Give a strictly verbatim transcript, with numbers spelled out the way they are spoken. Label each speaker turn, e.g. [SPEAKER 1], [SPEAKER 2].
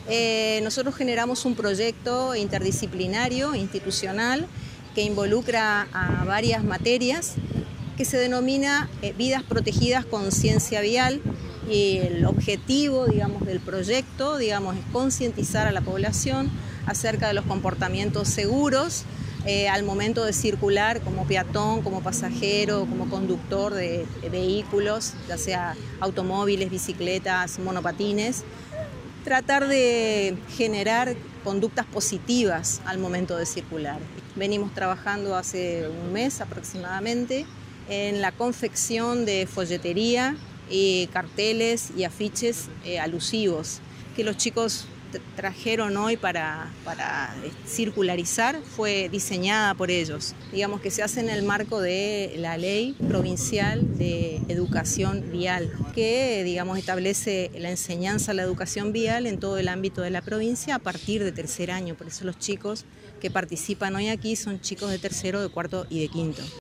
[SPEAKER 1] Eh, nosotros generamos un proyecto interdisciplinario, institucional, que involucra a varias materias, que se denomina eh, Vidas Protegidas Conciencia Vial, y el objetivo, digamos, del proyecto, digamos, es concientizar a la población acerca de los comportamientos seguros eh, al momento de circular como peatón, como pasajero, como conductor de, de vehículos, ya sea automóviles, bicicletas, monopatines. Tratar de generar conductas positivas al momento de circular. Venimos trabajando hace un mes aproximadamente en la confección de folletería, y carteles y afiches eh, alusivos que los chicos trajeron hoy para, para circularizar, fue diseñada por ellos. Digamos que se hace en el marco de la Ley Provincial de Educación Vial, que digamos establece la enseñanza a la educación vial en todo el ámbito de la provincia a partir de tercer año. Por eso los chicos que participan hoy aquí son chicos de tercero, de cuarto y de quinto.